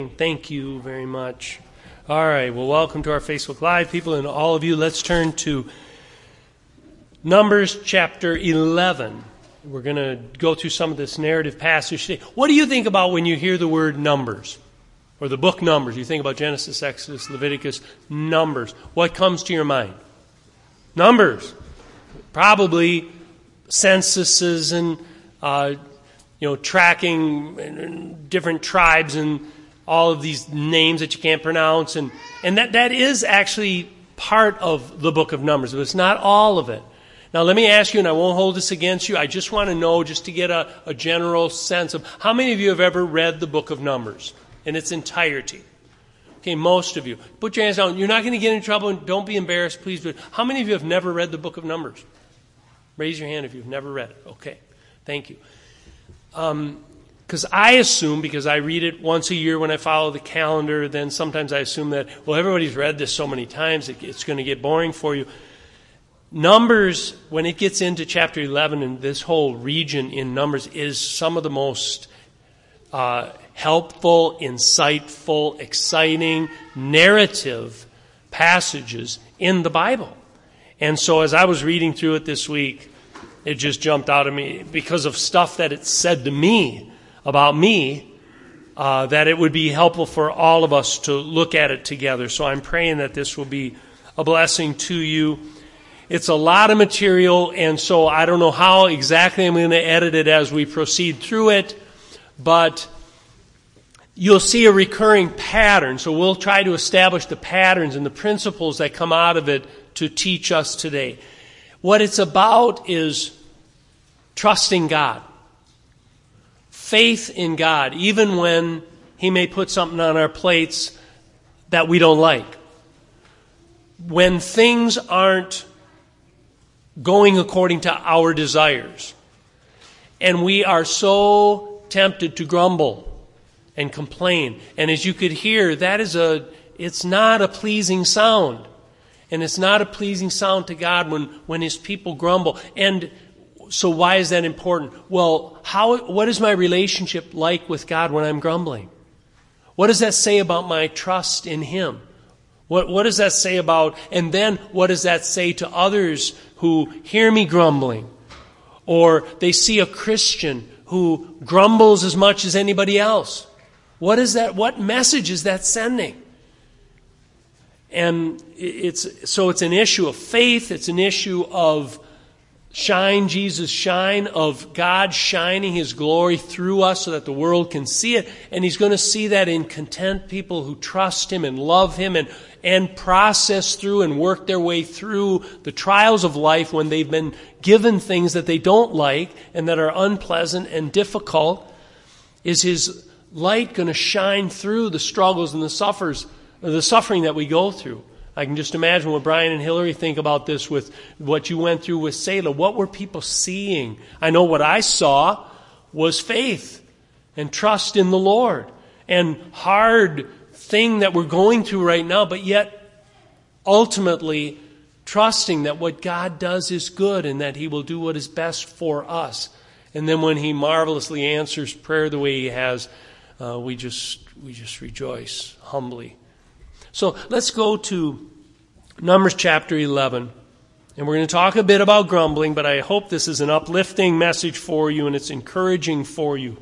Thank you very much. All right, well, welcome to our Facebook Live, people, and all of you. Let's turn to Numbers chapter 11. We're going to go through some of this narrative passage today. What do you think about when you hear the word Numbers, or the book Numbers? You think about Genesis, Exodus, Leviticus, Numbers. What comes to your mind? Numbers. Probably censuses and tracking different tribes and all of these names that you can't pronounce. And that is actually part of the book of Numbers, but it's not all of it. Now let me ask you, and I won't hold this against you, I just want to know, just to get a general sense of, how many of you have ever read the book of Numbers in its entirety? Okay, most of you. Put your hands down. You're not going to get in trouble, and don't be embarrassed, please. But how many of you have never read the book of Numbers? Raise your hand if you've never read it. Okay, thank you. Because I assume, because I read it once a year when I follow the calendar, then sometimes I assume that, well, everybody's read this so many times, it's going to get boring for you. Numbers, when it gets into chapter 11, and this whole region in Numbers, is some of the most helpful, insightful, exciting, narrative passages in the Bible. And so as I was reading through it this week, it just jumped out at me because of stuff that it said to me about me, that it would be helpful for all of us to look at it together. So I'm praying that this will be a blessing to you. It's a lot of material, and so I don't know how exactly I'm going to edit it as we proceed through it, but you'll see a recurring pattern. So we'll try to establish the patterns and the principles that come out of it to teach us today. What it's about is trusting God. Faith in God, even when He may put something on our plates that we don't like. When things aren't going according to our desires, and we are so tempted to grumble and complain. And as you could hear, it's not a pleasing sound. And it's not a pleasing sound to God when His people grumble. And so why is that important? Well, what is my relationship like with God when I'm grumbling? What does that say about my trust in Him? What does that say about, and then what does that say to others who hear me grumbling? Or they see a Christian who grumbles as much as anybody else. What message is that sending? And it's an issue of faith, it's an issue of shine, Jesus shine, of God shining His glory through us so that the world can see it. And He's going to see that in content people who trust Him and love Him and process through and work their way through the trials of life when they've been given things that they don't like and that are unpleasant and difficult. Is His light going to shine through the struggles and the suffering that we go through? I can just imagine what Brian and Hillary think about this with what you went through with Selah. What were people seeing? I know what I saw was faith and trust in the Lord and hard thing that we're going through right now, but yet ultimately trusting that what God does is good and that He will do what is best for us. And then when He marvelously answers prayer the way He has, we just rejoice humbly. So let's go to Numbers chapter 11. And we're going to talk a bit about grumbling, but I hope this is an uplifting message for you and it's encouraging for you.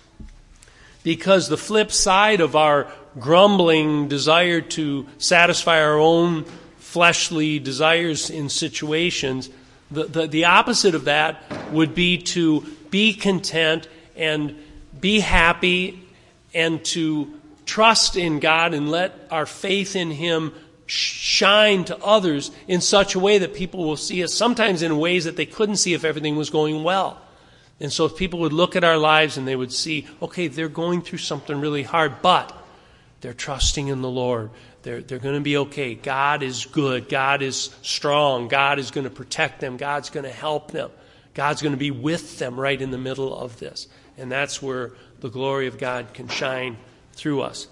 Because the flip side of our grumbling desire to satisfy our own fleshly desires in situations, the opposite of that would be to be content and be happy and to trust in God and let our faith in Him shine to others in such a way that people will see us, sometimes in ways that they couldn't see if everything was going well. And so if people would look at our lives and they would see, okay, they're going through something really hard, but they're trusting in the Lord. They're going to be okay. God is good. God is strong. God is going to protect them. God's going to help them. God's going to be with them right in the middle of this. And that's where the glory of God can shine through us.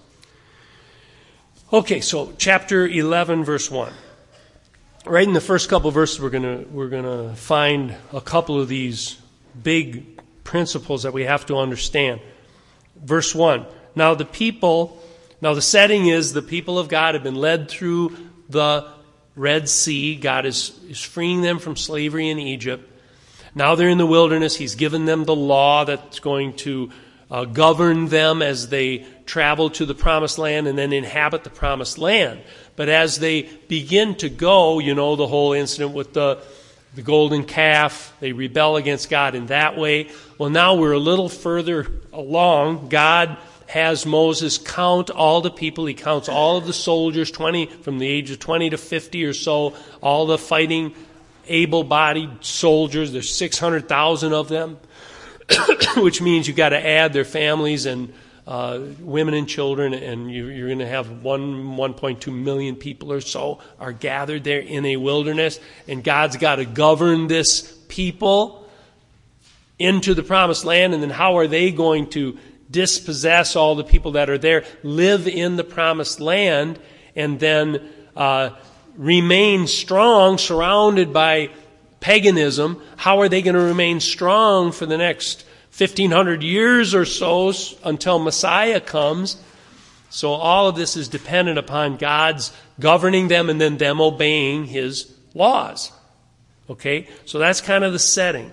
Okay, so chapter 11, verse 1. Right in the first couple of verses, we're going to find a couple of these big principles that we have to understand. Verse 1. Now the people Now the setting is the people of God have been led through the Red Sea. God is freeing them from slavery in Egypt. Now they're in the wilderness. He's given them the law that's going to govern them as they travel to the promised land and then inhabit the promised land. But as they begin to go, you know the whole incident with the golden calf, they rebel against God in that way. Well, now we're a little further along. God has Moses count all the people. He counts all of the soldiers, 20 from the age of 20 to 50 or so, all the fighting, able-bodied soldiers. There's 600,000 of them, which means you've got to add their families and women and children, and you're going to have 1.2 million people or so are gathered there in a wilderness, and God's got to govern this people into the promised land. And then how are they going to dispossess all the people that are there, live in the promised land, and then remain strong, surrounded by paganism? How are they going to remain strong for the next 1,500 years or so until Messiah comes? So all of this is dependent upon God's governing them and then them obeying His laws. Okay? So that's kind of the setting.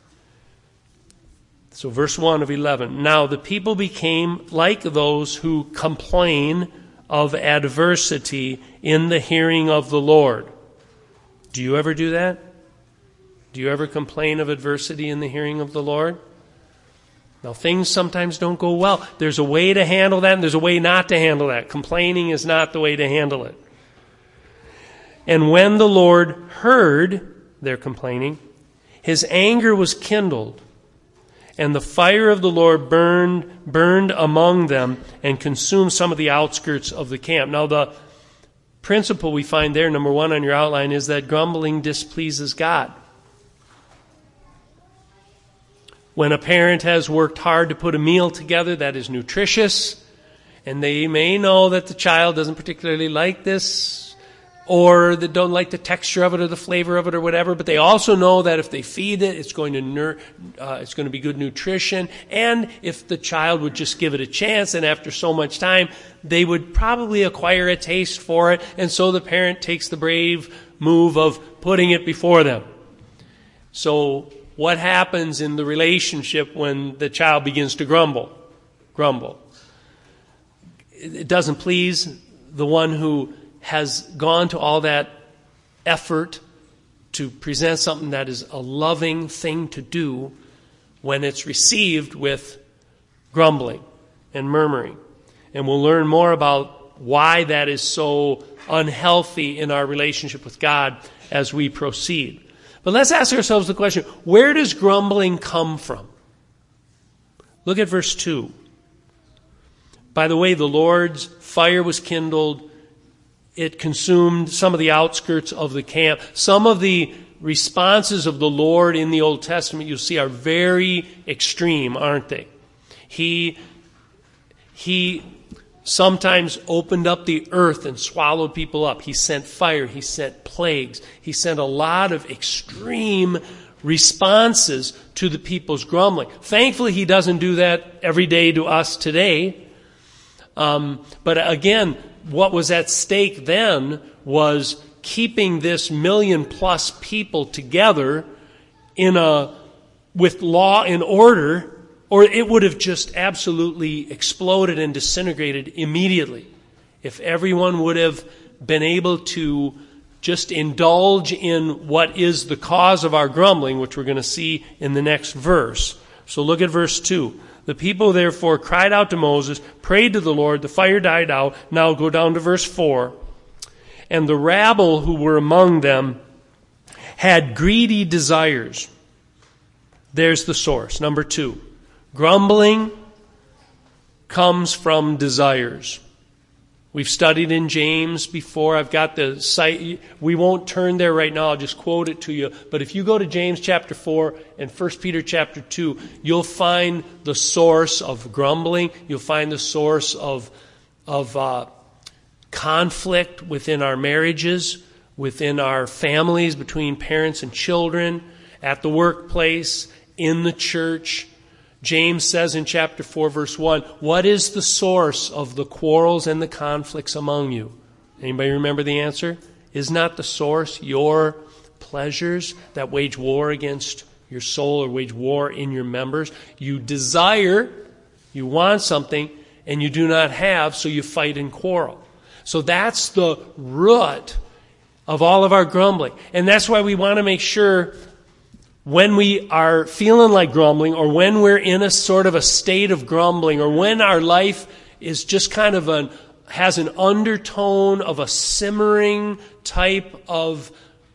So verse 1 of 11. Now the people became like those who complain of adversity in the hearing of the Lord. Do you ever do that? Do you ever complain of adversity in the hearing of the Lord? Now, things sometimes don't go well. There's a way to handle that, and there's a way not to handle that. Complaining is not the way to handle it. And when the Lord heard their complaining, His anger was kindled, and the fire of the Lord burned among them and consumed some of the outskirts of the camp. Now, the principle we find there, number one on your outline, is that grumbling displeases God. When a parent has worked hard to put a meal together that is nutritious, and they may know that the child doesn't particularly like this, or they don't like the texture of it or the flavor of it or whatever, but they also know that if they feed it, it's going to be good nutrition, and if the child would just give it a chance, and after so much time, they would probably acquire a taste for it, and so the parent takes the brave move of putting it before them. So what happens in the relationship when the child begins to grumble? It doesn't please the one who has gone to all that effort to present something that is a loving thing to do when it's received with grumbling and murmuring. And we'll learn more about why that is so unhealthy in our relationship with God as we proceed. But let's ask ourselves the question, where does grumbling come from? Look at verse 2. By the way, the Lord's fire was kindled. It consumed some of the outskirts of the camp. Some of the responses of the Lord in the Old Testament, you'll see, are very extreme, aren't they? He sometimes opened up the earth and swallowed people up. He sent fire. He sent plagues. He sent a lot of extreme responses to the people's grumbling. Thankfully, He doesn't do that every day to us today. But again, what was at stake then was keeping this 1 million+ people together with law and order, or it would have just absolutely exploded and disintegrated immediately if everyone would have been able to just indulge in what is the cause of our grumbling, which we're going to see in the next verse. So look at verse 2. The people therefore cried out to Moses, prayed to the Lord, the fire died out. Now go down to verse 4. And the rabble who were among them had greedy desires. There's the source. Number 2. Grumbling comes from desires. We've studied in James before. I've got the site. We won't turn there right now. I'll just quote it to you. But if you go to James chapter 4 and 1 Peter chapter 2, you'll find the source of grumbling. You'll find the source of conflict within our marriages, within our families, between parents and children, at the workplace, in the church. James says in chapter 4, verse 1, what is the source of the quarrels and the conflicts among you? Anybody remember the answer? Is not the source your pleasures that wage war against your soul or wage war in your members? You desire, you want something, and you do not have, so you fight and quarrel. So that's the root of all of our grumbling. And that's why we want to make sure when we are feeling like grumbling, or when we're in a sort of a state of grumbling, or when our life is just kind of has an undertone of a simmering type of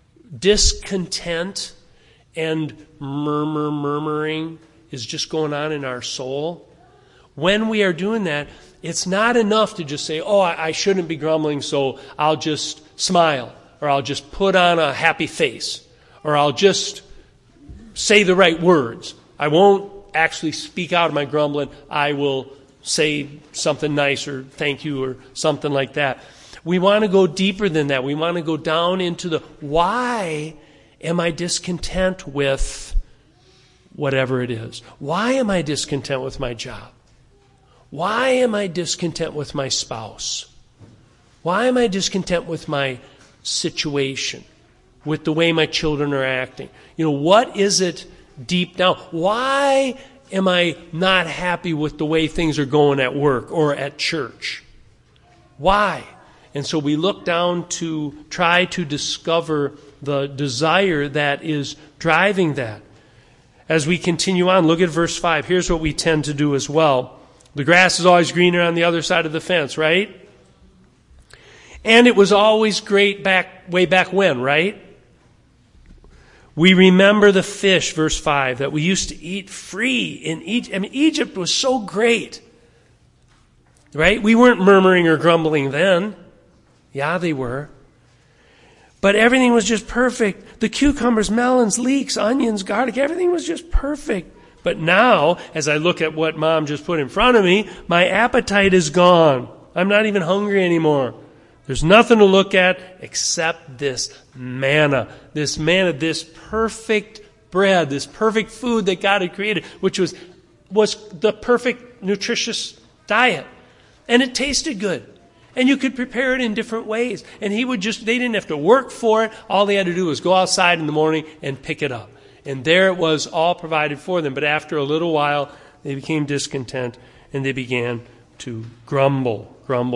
discontent and murmuring is just going on in our soul. When we are doing that, it's not enough to just say, oh, I shouldn't be grumbling, so I'll just smile, or I'll just put on a happy face, or I'll just say the right words. I won't actually speak out of my grumbling. I will say something nice or thank you or something like that. We want to go deeper than that. We want to go down into the why am I discontent with whatever it is? Why am I discontent with my job? Why am I discontent with my spouse? Why am I discontent with my situation? With the way my children are acting? What is it deep down? Why am I not happy with the way things are going at work or at church? Why? And so we look down to try to discover the desire that is driving that. As we continue on, look at verse 5. Here's what we tend to do as well. The grass is always greener on the other side of the fence, right? And it was always great way back when, right? We remember the fish, verse 5, that we used to eat free in Egypt. Egypt was so great, right? We weren't murmuring or grumbling then. Yeah, they were. But everything was just perfect. The cucumbers, melons, leeks, onions, garlic, everything was just perfect. But now, as I look at what Mom just put in front of me, my appetite is gone. I'm not even hungry anymore. There's nothing to look at except this manna, this perfect bread, this perfect food that God had created, which was the perfect nutritious diet. And it tasted good. And you could prepare it in different ways. And they didn't have to work for it. All they had to do was go outside in the morning and pick it up. And there it was, all provided for them. But after a little while, they became discontent and they began to grumble.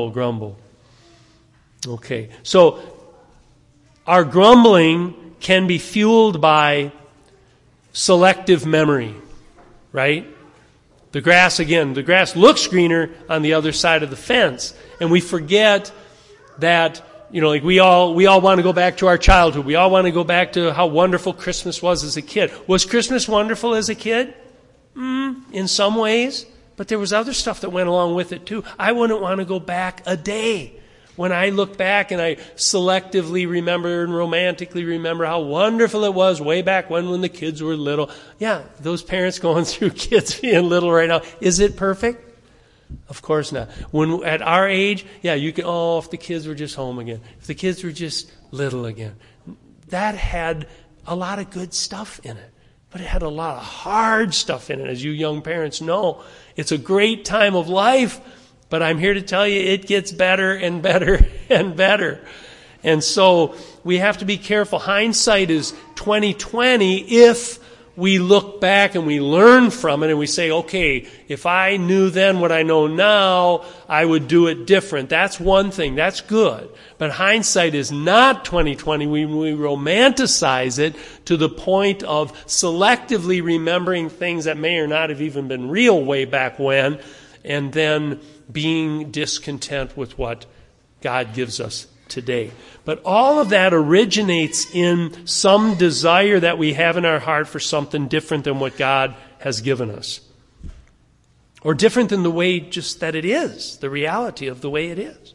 Okay, so our grumbling can be fueled by selective memory, right? The grass looks greener on the other side of the fence. And we forget that, like we all want to go back to our childhood. We all want to go back to how wonderful Christmas was as a kid. Was Christmas wonderful as a kid? In some ways. But there was other stuff that went along with it too. I wouldn't want to go back a day. When I look back and I selectively remember and romantically remember how wonderful it was way back when the kids were little. Yeah, those parents going through kids being little right now. Is it perfect? Of course not. When at our age, yeah, you can, if the kids were just home again. If the kids were just little again. That had a lot of good stuff in it. But it had a lot of hard stuff in it, as you young parents know. It's a great time of life. But I'm here to tell you it gets better and better and better. And so we have to be careful. Hindsight is 20/20 if we look back and we learn from it and we say, okay, if I knew then what I know now, I would do it different. That's one thing. That's good. But hindsight is not 20/20. We romanticize it to the point of selectively remembering things that may or not have even been real way back when, and then being discontent with what God gives us today. But all of that originates in some desire that we have in our heart for something different than what God has given us. Or different than the way just that it is, the reality of the way it is.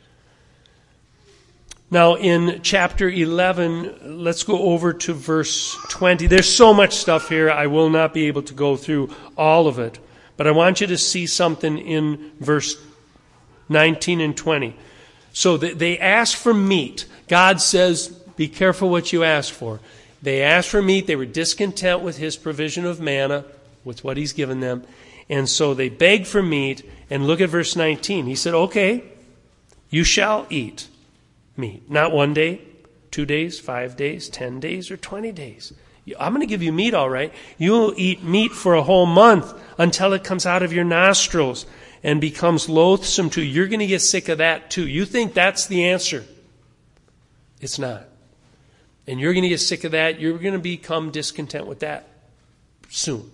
Now in chapter 11, let's go over to verse 20. There's so much stuff here, I will not be able to go through all of it. But I want you to see something in verse 19 and 20. So they ask for meat. God says, be careful what you ask for. They asked for meat. They were discontent with his provision of manna. with what he's given them. And so they begged for meat. And look at verse 19. He said, okay, you shall eat meat. Not 1 day, 2 days, 5 days, 10 days, or 20 days. I'm going to give you meat, all right. You'll eat meat for a whole month until it comes out of your nostrils and becomes loathsome to you. You're going to get sick of that too. You think that's the answer. It's not. And you're going to get sick of that. You're going to become discontent with that soon.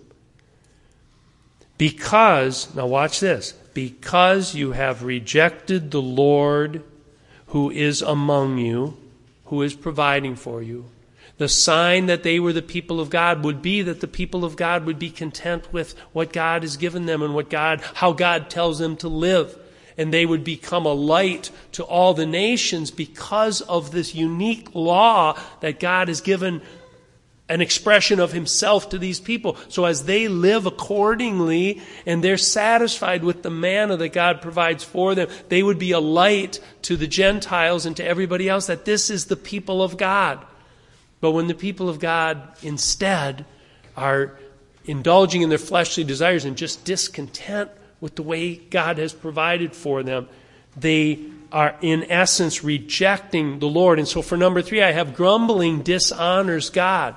Because, now watch this, because you have rejected the Lord who is among you, who is providing for you, the sign that they were the people of God would be that the people of God would be content with what God has given them and how God tells them to live. And they would become a light to all the nations because of this unique law that God has given an expression of himself to these people. So as they live accordingly and they're satisfied with the manna that God provides for them, they would be a light to the Gentiles and to everybody else that this is the people of God. But when the people of God instead are indulging in their fleshly desires and just discontent with the way God has provided for them, they are in essence rejecting the Lord. And so for number 3, I have grumbling dishonors God.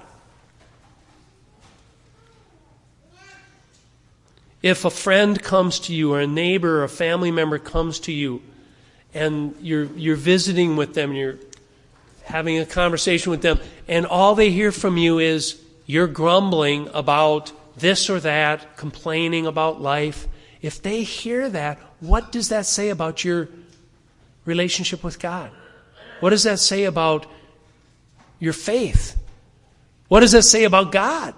If a friend comes to you or a neighbor or a family member comes to you and you're visiting with them, you're having a conversation with them, and all they hear from you is you're grumbling about this or that, complaining about life. If they hear that, what does that say about your relationship with God? What does that say about your faith? What does that say about God?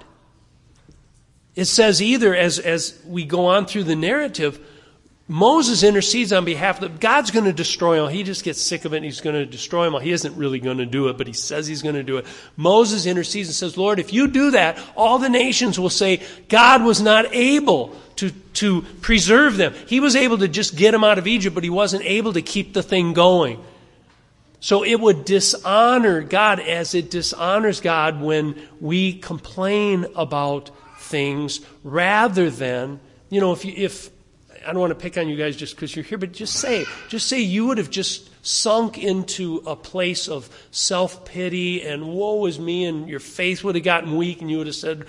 It says either, as we go on through the narrative, Moses intercedes on behalf of God's going to destroy them. He just gets sick of it and he's going to destroy them all. He isn't really going to do it, but he says he's going to do it. Moses intercedes and says, Lord, if you do that, all the nations will say God was not able to preserve them. He was able to just get them out of Egypt, but he wasn't able to keep the thing going. So it would dishonor God as it dishonors God when we complain about things rather than, if I don't want to pick on you guys just because you're here, but just say you would have just sunk into a place of self-pity and woe is me, and your faith would have gotten weak and you would have said,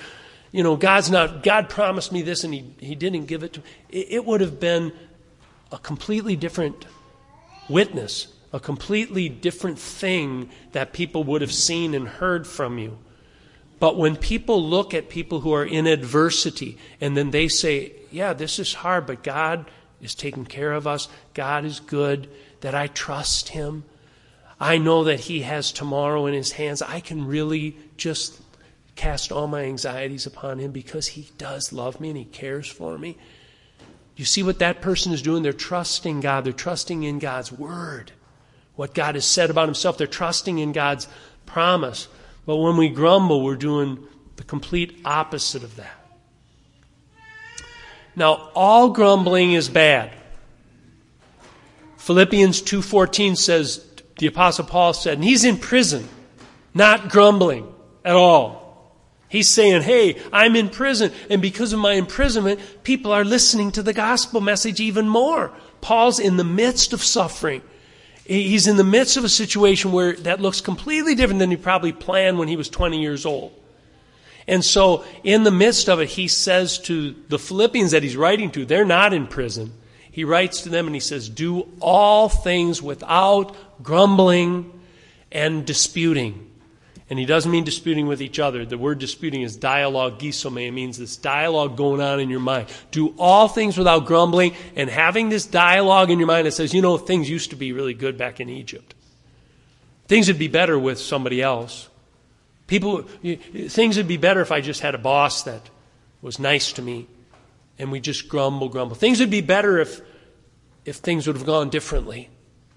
God promised me this and he didn't give it to me. It would have been a completely different witness, a completely different thing that people would have seen and heard from you. But when people look at people who are in adversity and then they say, yeah, this is hard, but God is taking care of us. God is good, that I trust him. I know that he has tomorrow in his hands. I can really just cast all my anxieties upon him because he does love me and he cares for me. You see what that person is doing? They're trusting God. They're trusting in God's word, what God has said about himself. They're trusting in God's promise. But when we grumble, we're doing the complete opposite of that. Now, all grumbling is bad. Philippians 2:14 says, the Apostle Paul said, and he's in prison, not grumbling at all. He's saying, hey, I'm in prison, and because of my imprisonment, people are listening to the gospel message even more. Paul's in the midst of suffering. He's in the midst of a situation where that looks completely different than he probably planned when he was 20 years old. And so in the midst of it, he says to the Philippians that he's writing to, they're not in prison. He writes to them and he says, do all things without grumbling and disputing. And he doesn't mean disputing with each other. The word disputing is dialogue, gisome. It means this dialogue going on in your mind. Do all things without grumbling and having this dialogue in your mind that says, things used to be really good back in Egypt. Things would be better with somebody else. Things would be better if I just had a boss that was nice to me and we just grumble. Things would be better if things would have gone differently.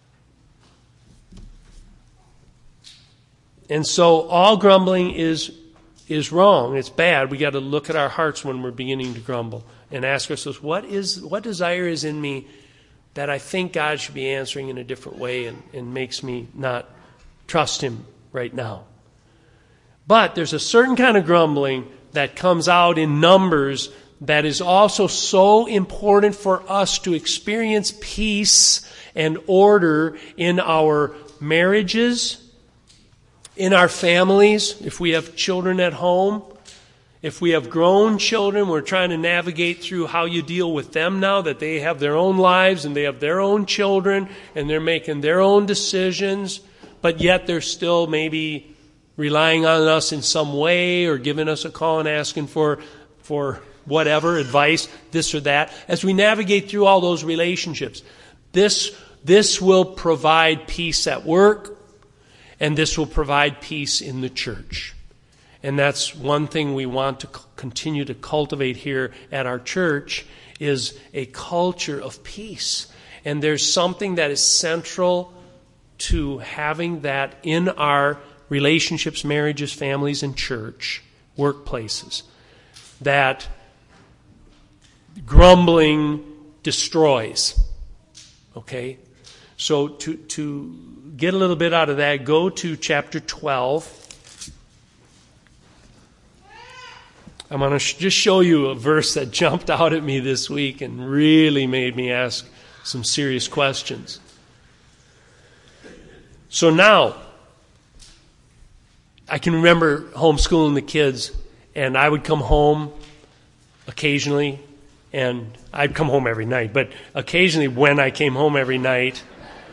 And so all grumbling is wrong. It's bad. We got to look at our hearts when we're beginning to grumble and ask ourselves, what desire is in me that I think God should be answering in a different way and makes me not trust him right now. But there's a certain kind of grumbling that comes out in Numbers that is also so important for us to experience peace and order in our marriages, in our families, if we have children at home. If we have grown children, we're trying to navigate through how you deal with them now that they have their own lives and they have their own children and they're making their own decisions, but yet they're still maybe relying on us in some way or giving us a call and asking for whatever, advice, this or that. As we navigate through all those relationships, this will provide peace at work, and this will provide peace in the church. And that's one thing we want to continue to cultivate here at our church, is a culture of peace. And there's something that is central to having that in our relationships, marriages, families, and church, workplaces, that grumbling destroys. Okay? So to get a little bit out of that, go to chapter 12. I'm going to just show you a verse that jumped out at me this week and really made me ask some serious questions. So now, I can remember homeschooling the kids, and I would come home occasionally, and I'd come home every night, but occasionally when I came home every night,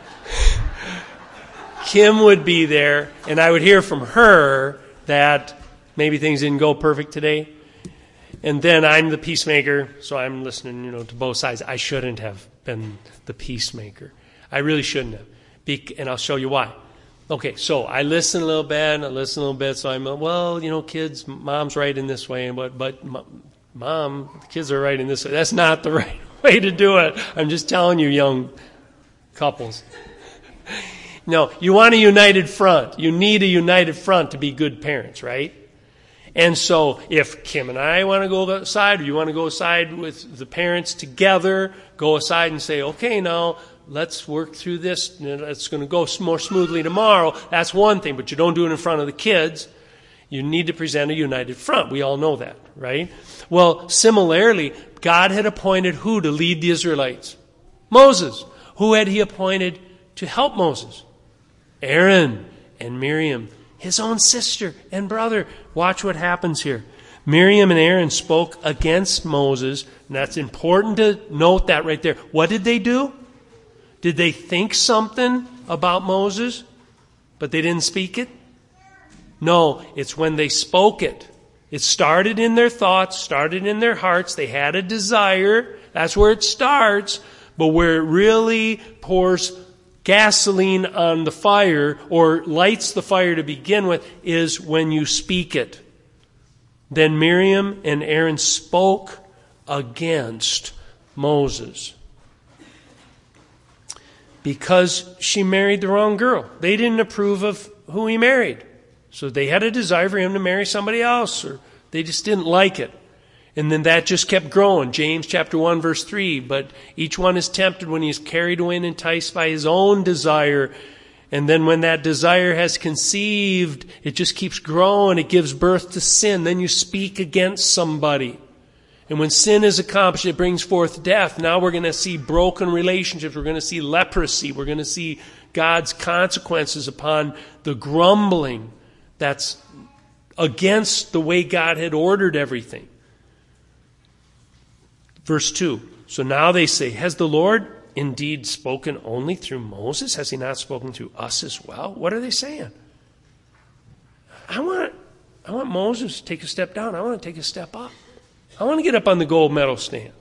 Kim would be there, and I would hear from her that maybe things didn't go perfect today. And then I'm the peacemaker, so I'm listening, to both sides. I shouldn't have been the peacemaker. I really shouldn't have. And I'll show you why. Okay, so I listen a little bit, so I'm, kids, mom's right in this way, but mom, the kids are right in this way. That's not the right way to do it. I'm just telling you, young couples. No, you want a united front. You need a united front to be good parents, right? And so if Kim and I want to go aside, or you want to go aside with the parents together, go aside and say, okay, now let's work through this. It's going to go more smoothly tomorrow. That's one thing, but you don't do it in front of the kids. You need to present a united front. We all know that, right? Well, similarly, God had appointed who to lead the Israelites? Moses. Who had he appointed to help Moses? Aaron and Miriam, his own sister and brother. Watch what happens here. Miriam and Aaron spoke against Moses, and that's important to note that right there. What did they do? Did they think something about Moses, but they didn't speak it? No, it's when they spoke it. It started in their thoughts, started in their hearts. They had a desire. That's where it starts. But where it really pours gasoline on the fire or lights the fire to begin with is when you speak it. Then Miriam and Aaron spoke against Moses because she married the wrong girl. They didn't approve of who he married. So they had a desire for him to marry somebody else, or they just didn't like it. And then that just kept growing. James chapter 1, verse 3. But each one is tempted when he is carried away and enticed by his own desire. And then when that desire has conceived, it just keeps growing. It gives birth to sin. Then you speak against somebody. And when sin is accomplished, it brings forth death. Now we're going to see broken relationships. We're going to see leprosy. We're going to see God's consequences upon the grumbling that's against the way God had ordered everything. Verse 2, so now they say, has the Lord indeed spoken only through Moses? Has he not spoken through us as well? What are they saying? I want Moses to take a step down. I want to take a step up. I want to get up on the gold medal stand.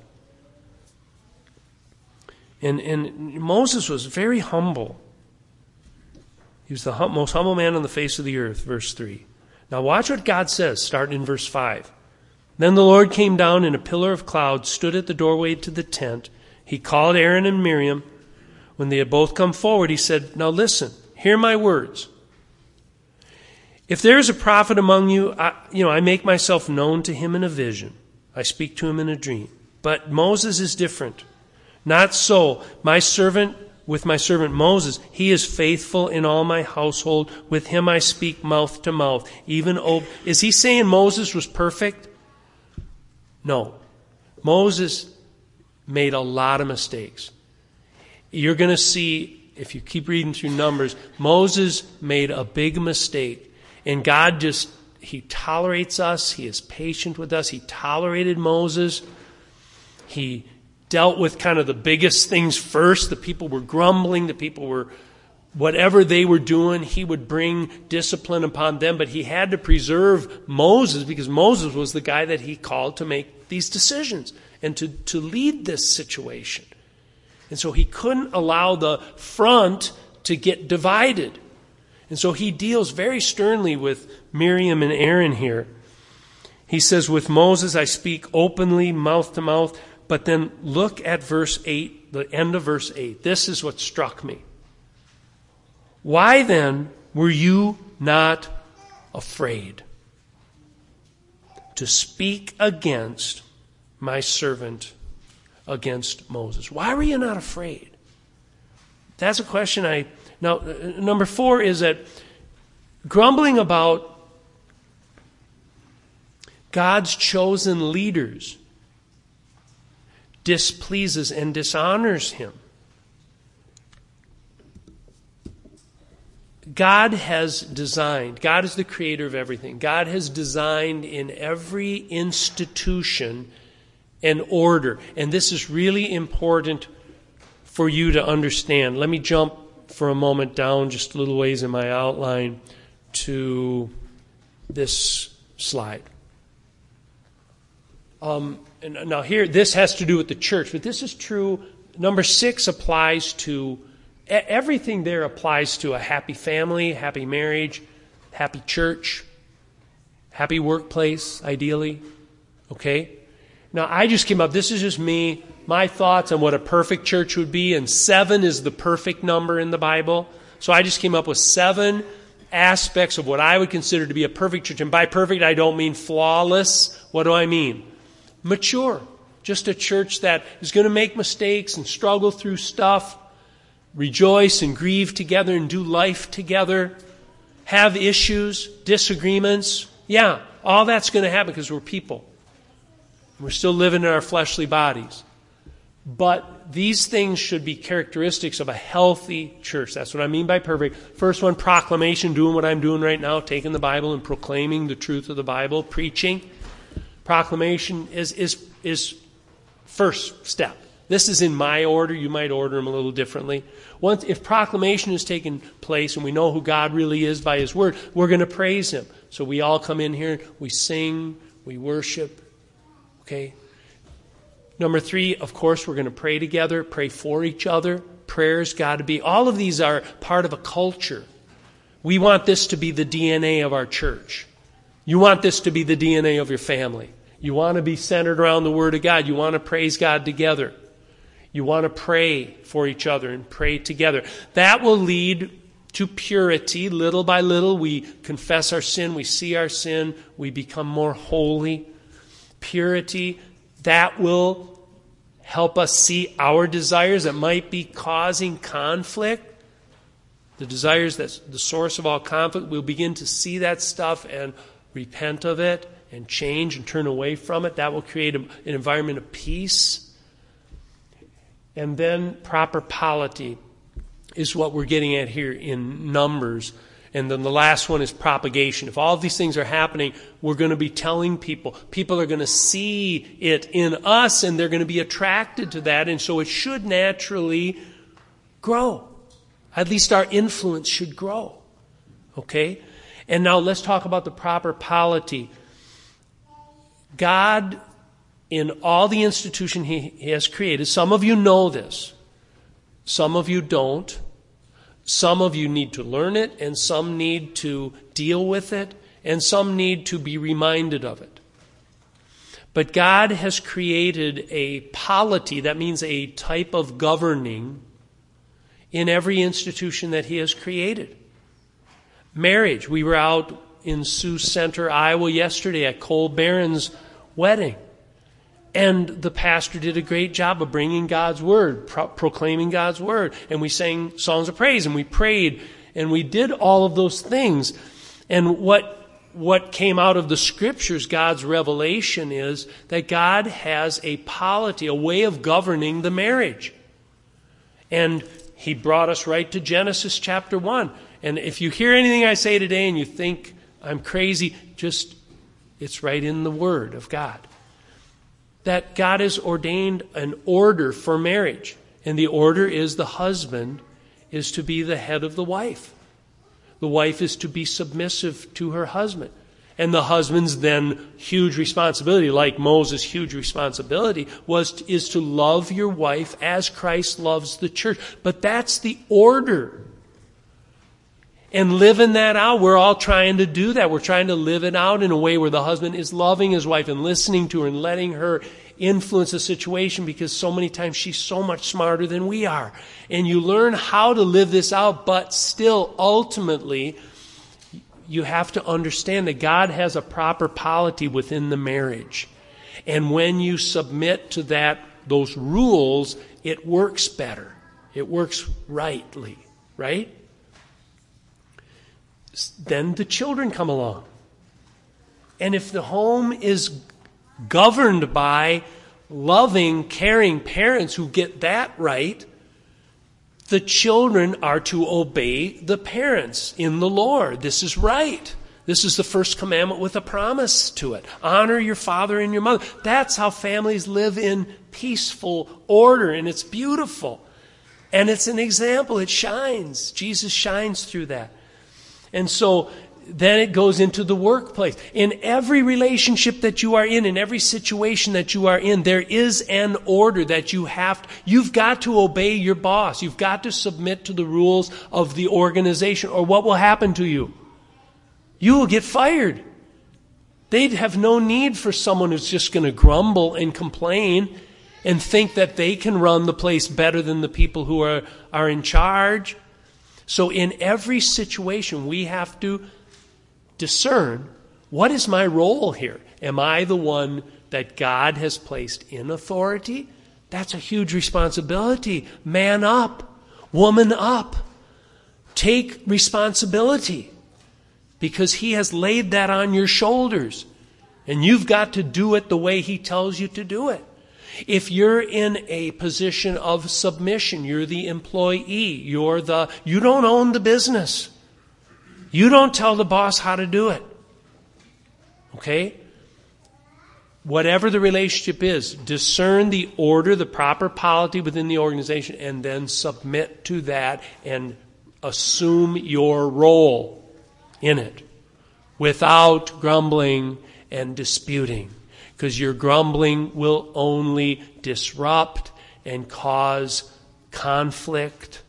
And Moses was very humble. He was the most humble man on the face of the earth, verse 3. Now watch what God says, starting in verse 5. Then the Lord came down in a pillar of cloud, stood at the doorway to the tent. He called Aaron and Miriam. When they had both come forward, he said, now listen, hear my words. If there is a prophet among you, I make myself known to him in a vision. I speak to him in a dream. But Moses is different. Not so. With my servant Moses, he is faithful in all my household. With him I speak mouth to mouth. Is he saying Moses was perfect? No. Moses made a lot of mistakes. You're going to see, if you keep reading through Numbers, Moses made a big mistake. And God He tolerates us. He is patient with us. He tolerated Moses. He dealt with kind of the biggest things first. The people were grumbling. The people were, whatever they were doing, He would bring discipline upon them. But He had to preserve Moses because Moses was the guy that He called to make these decisions and to lead this situation. And so He couldn't allow the front to get divided. And so He deals very sternly with Miriam and Aaron here. He says, with Moses I speak openly, mouth to mouth. But then look at verse 8, the end of verse 8. This is what struck me. Why then were you not afraid to speak against my servant, against Moses? Why were you not afraid? That's a question Now, number 4 is that grumbling about God's chosen leaders displeases and dishonors Him. God has designed, God is the creator of everything. God has designed in every institution an order. And this is really important for you to understand. Let me jump for a moment down just a little ways in my outline to this slide. And now here, this has to do with the church, but this is true. Number 6 applies to, everything there applies to a happy family, happy marriage, happy church, happy workplace, ideally. Okay? Now, I just came up, this is just me, my thoughts on what a perfect church would be, and 7 is the perfect number in the Bible. So I just came up with 7 aspects of what I would consider to be a perfect church. And by perfect, I don't mean flawless. What do I mean? Mature. Just a church that is going to make mistakes and struggle through stuff, rejoice and grieve together and do life together, have issues, disagreements. Yeah, all that's going to happen because we're people. We're still living in our fleshly bodies. But these things should be characteristics of a healthy church. That's what I mean by perfect. First one, proclamation, doing what I'm doing right now, taking the Bible and proclaiming the truth of the Bible, preaching. Proclamation is first step. This is in my order. You might order them a little differently. If proclamation has taken place and we know who God really is by His Word, we're going to praise Him. So we all come in here, we sing, we worship. Okay? Number 3, of course, we're going to pray together, pray for each other. Prayer's got to be, all of these are part of a culture. We want this to be the DNA of our church. You want this to be the DNA of your family. You want to be centered around the Word of God. You want to praise God together. You want to pray for each other and pray together. That will lead to purity. Little by little, we confess our sin. We see our sin. We become more holy. Purity, that will help us see our desires that might be causing conflict. The desires that's the source of all conflict. We'll begin to see that stuff and repent of it and change and turn away from it. That will create an environment of peace. And then proper polity is what we're getting at here in Numbers. And then the last one is propagation. If all of these things are happening, we're going to be telling people. People are going to see it in us, and they're going to be attracted to that. And so it should naturally grow. At least our influence should grow. Okay? And now let's talk about the proper polity. God, in all the institution He has created, some of you know this. Some of you don't. Some of you need to learn it, and some need to deal with it, and some need to be reminded of it. But God has created a polity, that means a type of governing, in every institution that He has created. Marriage. We were out in Sioux Center, Iowa yesterday at Cole Barron's wedding. And the pastor did a great job of bringing God's Word, proclaiming God's Word. And we sang songs of praise, and we prayed, and we did all of those things. And what what came out of the Scriptures, God's revelation, is that God has a polity, a way of governing the marriage. And He brought us right to Genesis chapter 1. And if you hear anything I say today and you think I'm crazy, it's right in the Word of God. That God has ordained an order for marriage. And the order is the husband is to be the head of the wife. The wife is to be submissive to her husband. And the husband's then huge responsibility, like Moses' huge responsibility, is to love your wife as Christ loves the church. But that's the order. And living that out, we're all trying to do that. We're trying to live it out in a way where the husband is loving his wife and listening to her and letting her influence the situation, because so many times she's so much smarter than we are. And you learn how to live this out, but still, ultimately, you have to understand that God has a proper polity within the marriage. And when you submit to those rules, it works better. It works rightly, right? Then the children come along. And if the home is governed by loving, caring parents who get that right, the children are to obey the parents in the Lord. This is right. This is the first commandment with a promise to it. Honor your father and your mother. That's how families live in peaceful order, and it's beautiful. And it's an example. It shines. Jesus shines through that. And so then it goes into the workplace. In every relationship that you are in every situation that you are in, there is an order that you've got to obey your boss. You've got to submit to the rules of the organization, or what will happen to you? You will get fired. They'd have no need for someone who's just going to grumble and complain and think that they can run the place better than the people who are in charge. So in every situation, we have to discern, what is my role here? Am I the one that God has placed in authority? That's a huge responsibility. Man up. Woman up. Take responsibility, because He has laid that on your shoulders. And you've got to do it the way He tells you to do it. If you're in a position of submission, you're the employee, you don't own the business. You don't tell the boss how to do it. Okay? Whatever the relationship is, discern the order, the proper polity within the organization, and then submit to that and assume your role in it without grumbling and disputing. Because your grumbling will only disrupt and cause conflict.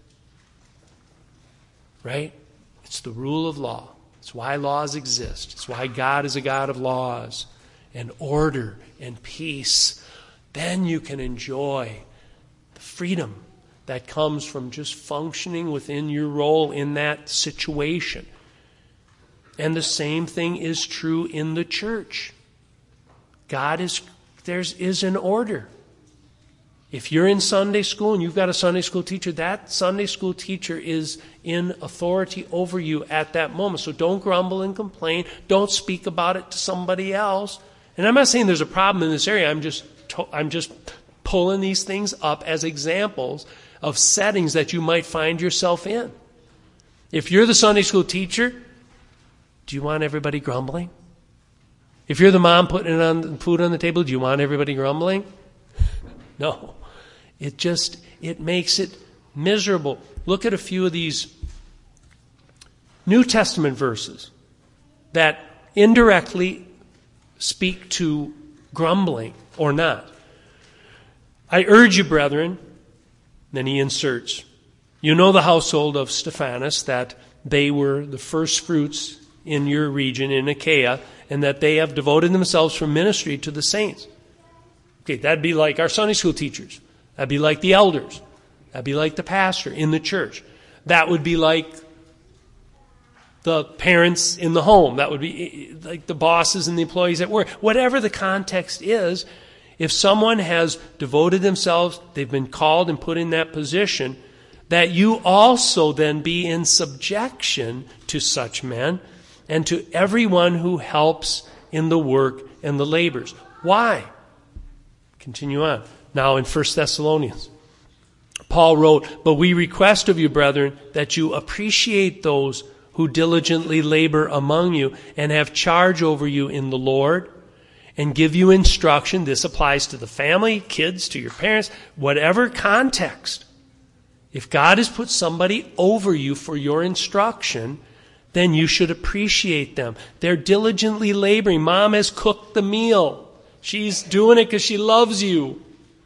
Right? It's the rule of law. It's why laws exist. It's why God is a God of laws and order and peace. Then you can enjoy the freedom that comes from just functioning within your role in that situation. And the same thing is true in the church. There is an order. If you're in Sunday school and you've got a Sunday school teacher, that Sunday school teacher is in authority over you at that moment. So don't grumble and complain. Don't speak about it to somebody else. And I'm not saying there's a problem in this area. I'm just pulling these things up as examples of settings that you might find yourself in. If you're the Sunday school teacher, do you want everybody grumbling? If you're the mom putting food on the table, do you want everybody grumbling? No. It makes it miserable. Look at a few of these New Testament verses that indirectly speak to grumbling or not. I urge you, brethren, then he inserts, you know the household of Stephanas, that they were the first fruits in your region, in Achaia, and that they have devoted themselves for ministry to the saints. Okay, that'd be like our Sunday school teachers. That'd be like the elders. That'd be like the pastor in the church. That would be like the parents in the home. That would be like the bosses and the employees at work. Whatever the context is, if someone has devoted themselves, they've been called and put in that position, that you also then be in subjection to such men, and to everyone who helps in the work and the labors. Why? Continue on. Now in 1 Thessalonians, Paul wrote, "But we request of you, brethren, that you appreciate those who diligently labor among you and have charge over you in the Lord and give you instruction." This applies to the family, kids, to your parents, whatever context. If God has put somebody over you for your instruction, then you should appreciate them. They're diligently laboring. Mom has cooked the meal. She's doing it because she loves you.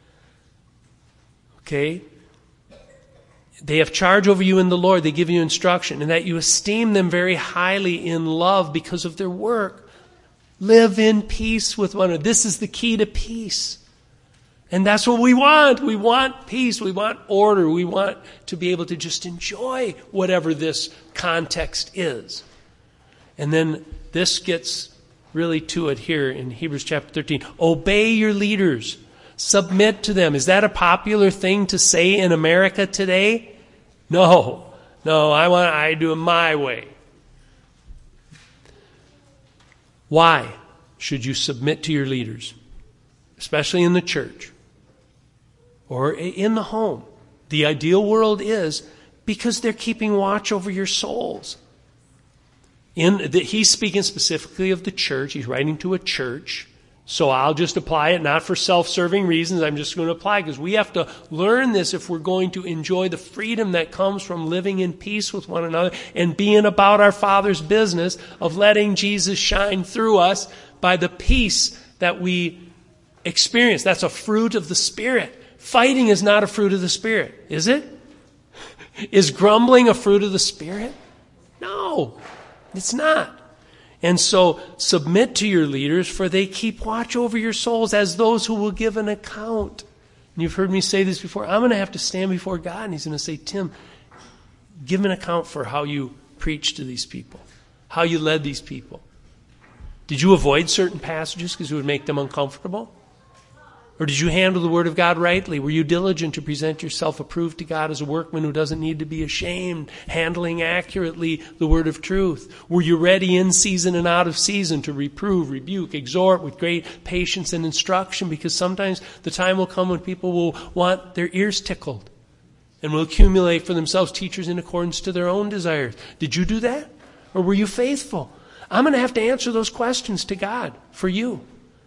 Okay? They have charge over you in the Lord. They give you instruction, and that you esteem them very highly in love because of their work. Live in peace with one another. This is the key to peace. And that's what we want. We want peace. We want order. We want to be able to just enjoy whatever this context is. And then this gets really to it here in Hebrews chapter 13. Obey your leaders. Submit to them. Is that a popular thing to say in America today? No. I do it my way. Why should you submit to your leaders? Especially in the church or in the home. The ideal world is because they're keeping watch over your souls. He's speaking specifically of the church. He's writing to a church. So I'll just apply it, not for self-serving reasons. I'm just going to apply because we have to learn this if we're going to enjoy the freedom that comes from living in peace with one another and being about our Father's business of letting Jesus shine through us by the peace that we experience. That's a fruit of the Spirit. Fighting is not a fruit of the Spirit, is it? Is grumbling a fruit of the Spirit? No, it's not. And so submit to your leaders, for they keep watch over your souls as those who will give an account. And you've heard me say this before. I'm going to have to stand before God, and He's going to say, Tim, give an account for how you preached to these people, how you led these people. Did you avoid certain passages because it would make them uncomfortable? Or did you handle the Word of God rightly? Were you diligent to present yourself approved to God as a workman who doesn't need to be ashamed, handling accurately the Word of truth? Were you ready in season and out of season to reprove, rebuke, exhort with great patience and instruction? Because sometimes the time will come when people will want their ears tickled and will accumulate for themselves teachers in accordance to their own desires. Did you do that? Or were you faithful? I'm going to have to answer those questions to God for you.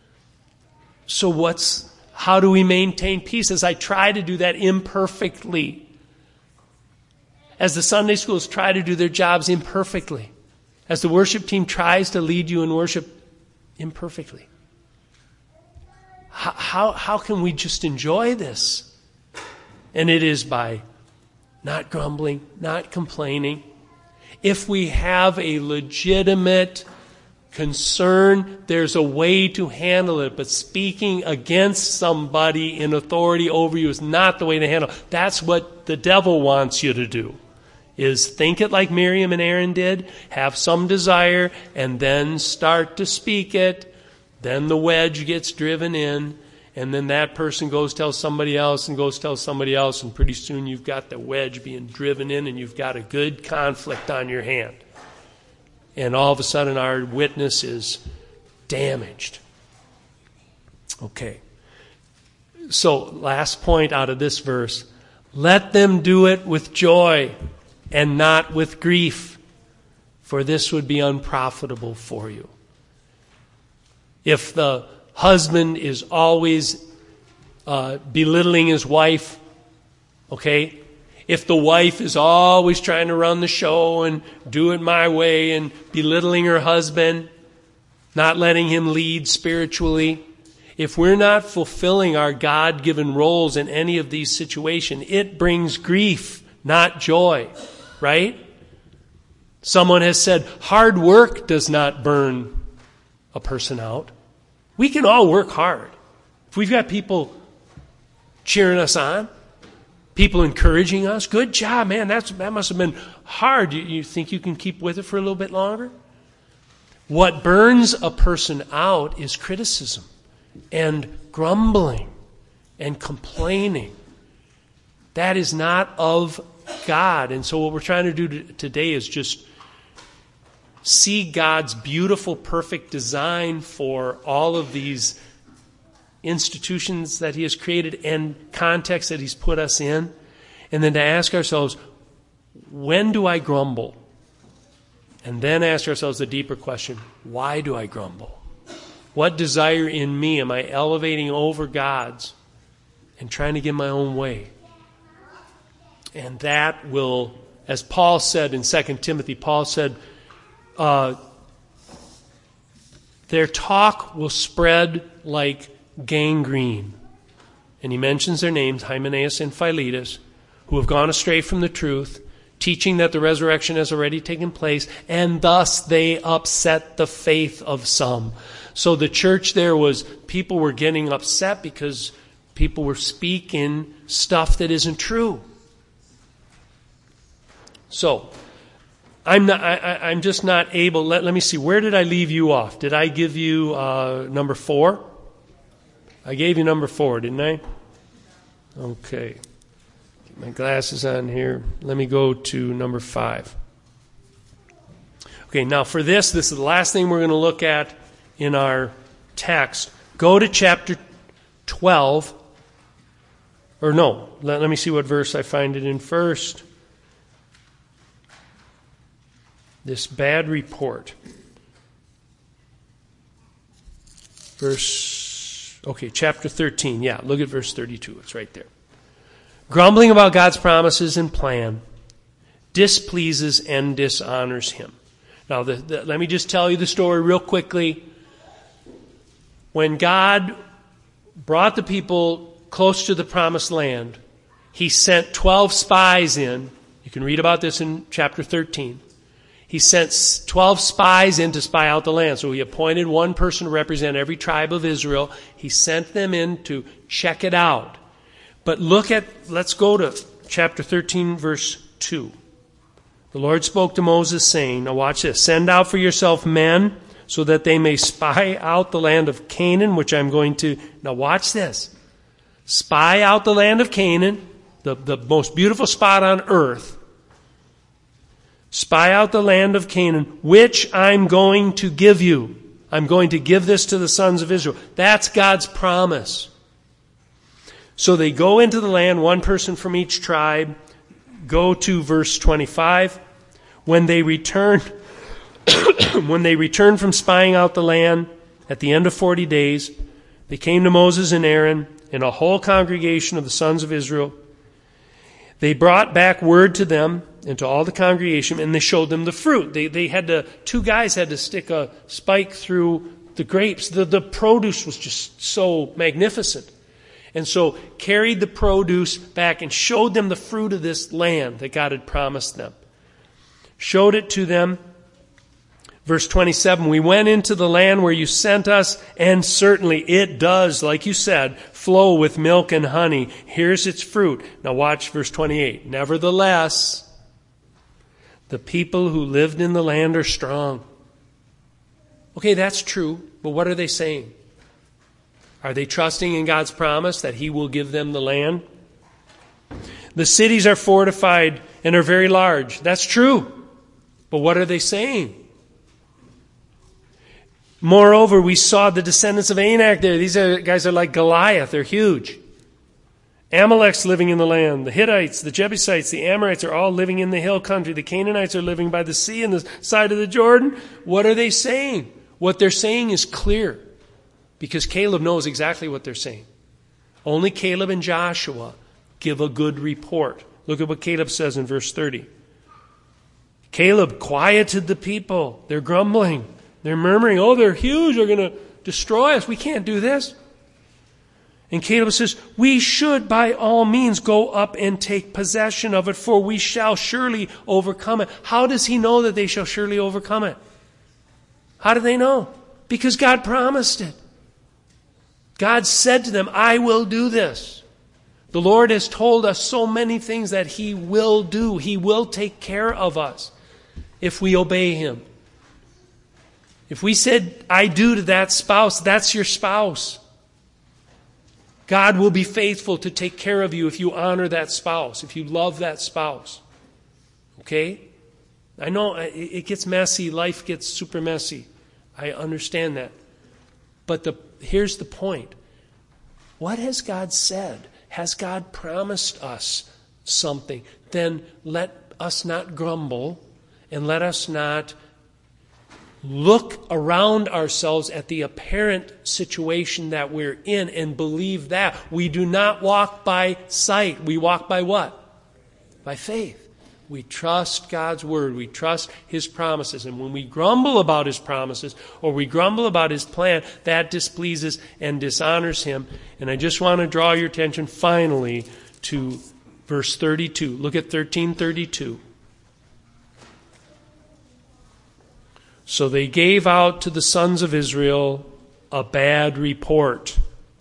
So how do we maintain peace? As I try to do that imperfectly. As the Sunday schools try to do their jobs imperfectly. As the worship team tries to lead you in worship imperfectly. How can we just enjoy this? And it is by not grumbling, not complaining. If we have a legitimate concern, there's a way to handle it, but speaking against somebody in authority over you is not the way to handle it. That's what the devil wants you to do, is think it like Miriam and Aaron did, have some desire, and then start to speak it. Then the wedge gets driven in, and then that person goes tell somebody else and goes tell somebody else, and pretty soon you've got the wedge being driven in, and you've got a good conflict on your hand. And all of a sudden our witness is damaged. Okay. So last point out of this verse. Let them do it with joy and not with grief, for this would be unprofitable for you. If the husband is always belittling his wife, okay, if the wife is always trying to run the show and do it my way and belittling her husband, not letting him lead spiritually, if we're not fulfilling our God-given roles in any of these situations, it brings grief, not joy, right? Someone has said, hard work does not burn a person out. We can all work hard. If we've got people cheering us on, people encouraging us, good job, man, that must have been hard. You think you can keep with it for a little bit longer? What burns a person out is criticism and grumbling and complaining. That is not of God. And so what we're trying to do today is just see God's beautiful, perfect design for all of these institutions that He has created and context that He's put us in, and then to ask ourselves, when do I grumble? And then ask ourselves the deeper question, why do I grumble? What desire in me am I elevating over God's and trying to get my own way? And that will, as Paul said in 2 Timothy, Paul said, their talk will spread like gangrene. And he mentions their names, Hymenaeus and Philetus, who have gone astray from the truth, teaching that the resurrection has already taken place, and thus they upset the faith of some. So the church there was, people were getting upset because people were speaking stuff that isn't true. So, I'm just not able, let me see, where did I leave you off? Did I give you number 4? I gave you number 4, didn't I? Okay. Get my glasses on here. Let me go to number 5. Okay, now for this is the last thing we're going to look at in our text. Go to chapter 12. Or no, let me see what verse I find it in first. This bad report. Chapter 13. Yeah, look at verse 32. It's right there. Grumbling about God's promises and plan displeases and dishonors Him. Now, let me just tell you the story real quickly. When God brought the people close to the promised land, He sent 12 spies in. You can read about this in chapter 13. He sent 12 spies in to spy out the land. So He appointed one person to represent every tribe of Israel. He sent them in to check it out. But let's go to chapter 13, verse 2. The Lord spoke to Moses, saying, now watch this, send out for yourself men so that they may spy out the land of Canaan, which I'm going to, now watch this. Spy out the land of Canaan, the most beautiful spot on earth. Spy out the land of Canaan, which I'm going to give you. I'm going to give this to the sons of Israel. That's God's promise. So they go into the land, one person from each tribe. Go to verse 25. When they returned from spying out the land at the end of 40 days, they came to Moses and Aaron and a whole congregation of the sons of Israel. They brought back word to them and to all the congregation, and they showed them the fruit. Two guys had to stick a spike through the grapes. The produce was just so magnificent. And so carried the produce back and showed them the fruit of this land that God had promised them. Showed it to them. Verse 27, we went into the land where you sent us, and certainly it does, like you said, flow with milk and honey. Here's its fruit. Now watch verse 28. Nevertheless, the people who lived in the land are strong. Okay, that's true, but what are they saying? Are they trusting in God's promise that He will give them the land? The cities are fortified and are very large. That's true, but what are they saying? Moreover, we saw the descendants of Anak there. These guys are like Goliath. They're huge. Amalek's living in the land. The Hittites, the Jebusites, the Amorites are all living in the hill country. The Canaanites are living by the sea and the side of the Jordan. What are they saying? What they're saying is clear because Caleb knows exactly what they're saying. Only Caleb and Joshua give a good report. Look at what Caleb says in verse 30. Caleb quieted the people. They're grumbling. They're murmuring, oh, they're huge. They're going to destroy us. We can't do this. And Caleb says, we should by all means go up and take possession of it, for we shall surely overcome it. How does he know that they shall surely overcome it? How do they know? Because God promised it. God said to them, I will do this. The Lord has told us so many things that He will do. He will take care of us if we obey Him. If we said, I do to that spouse, that's your spouse. God will be faithful to take care of you if you honor that spouse, if you love that spouse. Okay? I know it gets messy. Life gets super messy. I understand that. But here's the point. What has God said? Has God promised us something? Then let us not grumble, and let us not look around ourselves at the apparent situation that we're in and believe that. We do not walk by sight. We walk by what? By faith. We trust God's word. We trust His promises. And when we grumble about His promises or we grumble about His plan, that displeases and dishonors Him. And I just want to draw your attention finally to verse 32. Look at 13:32. So they gave out to the sons of Israel a bad report.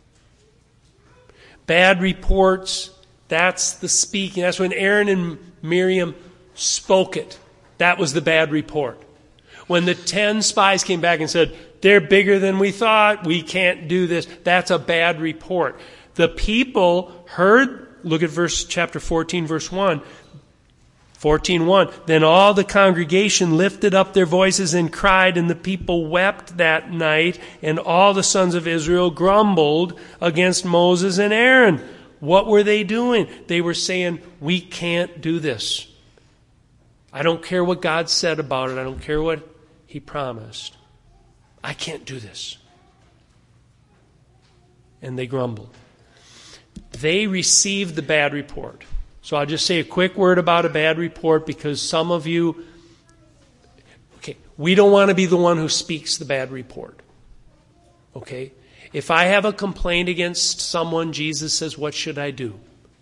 Bad reports, that's the speaking. That's when Aaron and Miriam spoke it. That was the bad report. When the 10 spies came back and said, they're bigger than we thought, we can't do this, that's a bad report. The people heard, look at chapter 14, verse 1. 14:1. Then all the congregation lifted up their voices and cried, and the people wept that night, and all the sons of Israel grumbled against Moses and Aaron. What were they doing? They were saying, we can't do this. I don't care what God said about it. I don't care what He promised. I can't do this. And they grumbled. They received the bad report. So I'll just say a quick word about a bad report because some of you, we don't want to be the one who speaks the bad report. Okay? If I have a complaint against someone, Jesus says, what should I do?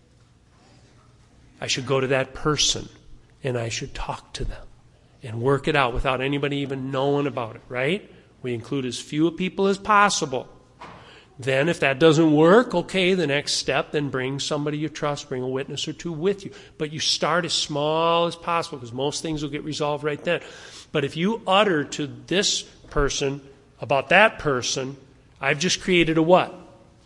I should go to that person and I should talk to them and work it out without anybody even knowing about it, right? We include as few people as possible. Then if that doesn't work, okay, the next step, then bring somebody you trust, bring a witness or two with you. But you start as small as possible because most things will get resolved right then. But if you utter to this person about that person, I've just created a what?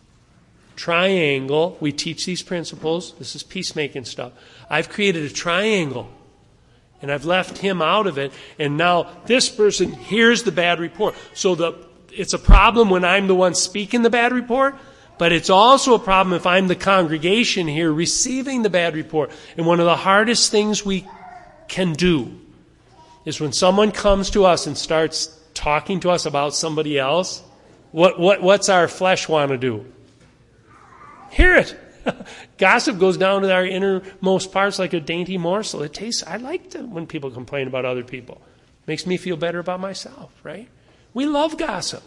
Triangle. We teach these principles. This is peacemaking stuff. I've created a triangle. And I've left him out of it. And now this person hears the bad report. So it's a problem when I'm the one speaking the bad report, but it's also a problem if I'm the congregation here receiving the bad report. And one of the hardest things we can do is when someone comes to us and starts talking to us about somebody else, what's our flesh want to do? Hear it. Gossip goes down to our innermost parts like a dainty morsel. It tastes, I like when people complain about other people. Makes me feel better about myself, right? We love gossip.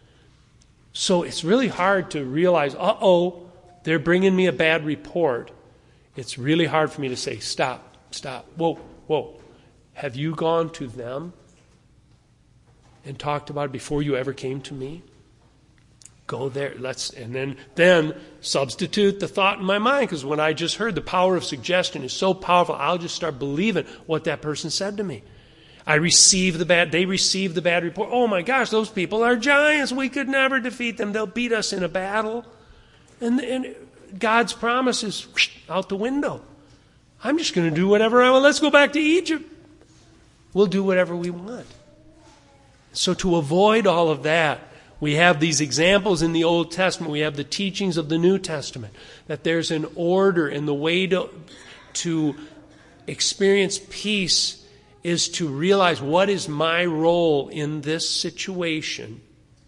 So it's really hard to realize, they're bringing me a bad report. It's really hard for me to say, stop, whoa. Have you gone to them and talked about it before you ever came to me? Go there. And then substitute the thought in my mind, because when I just heard the power of suggestion is so powerful, I'll just start believing what that person said to me. They received the bad report. Oh my gosh, those people are giants. We could never defeat them. They'll beat us in a battle. And God's promise is out the window. I'm just going to do whatever I want. Let's go back to Egypt. We'll do whatever we want. So to avoid all of that, we have these examples in the Old Testament. We have the teachings of the New Testament. That there's an order, and the way to experience peace is to realize what is my role in this situation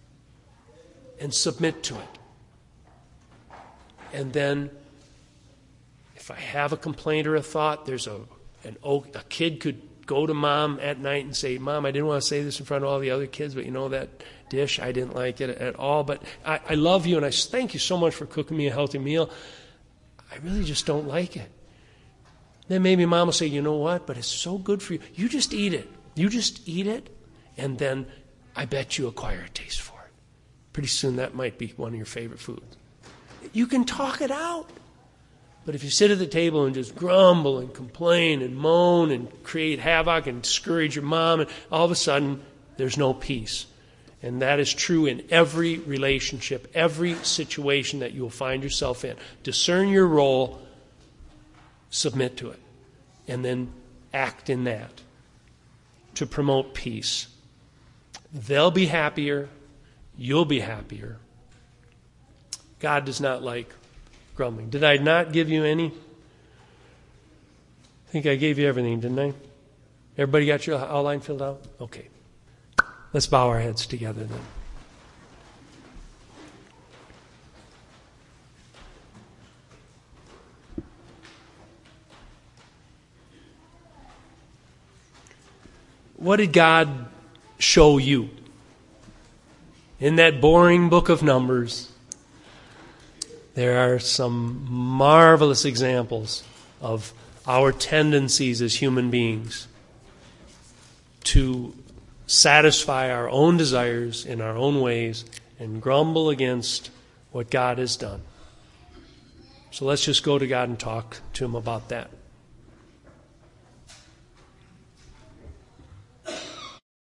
and submit to it. And then if I have a complaint or a thought, there's a kid could go to mom at night and say, Mom, I didn't want to say this in front of all the other kids, but you know that dish, I didn't like it at all. But I love you, and I thank you so much for cooking me a healthy meal. I really just don't like it. Then maybe mom will say, you know what, but it's so good for you. You just eat it. You just eat it, and then I bet you acquire a taste for it. Pretty soon that might be one of your favorite foods. You can talk it out. But if you sit at the table and just grumble and complain and moan and create havoc and discourage your mom, and all of a sudden there's no peace. And that is true in every relationship, every situation that you will find yourself in. Discern your role, submit to it, and then act in that. to promote peace. They'll be happier. You'll be happier. God does not like grumbling. Did I not give you any? I think I gave you everything, didn't I? Everybody got your outline filled out? Okay. Let's bow our heads together then. What did God show you? In that boring book of Numbers, there are some marvelous examples of our tendencies as human beings to satisfy our own desires in our own ways and grumble against what God has done. So let's just go to God and talk to Him about that.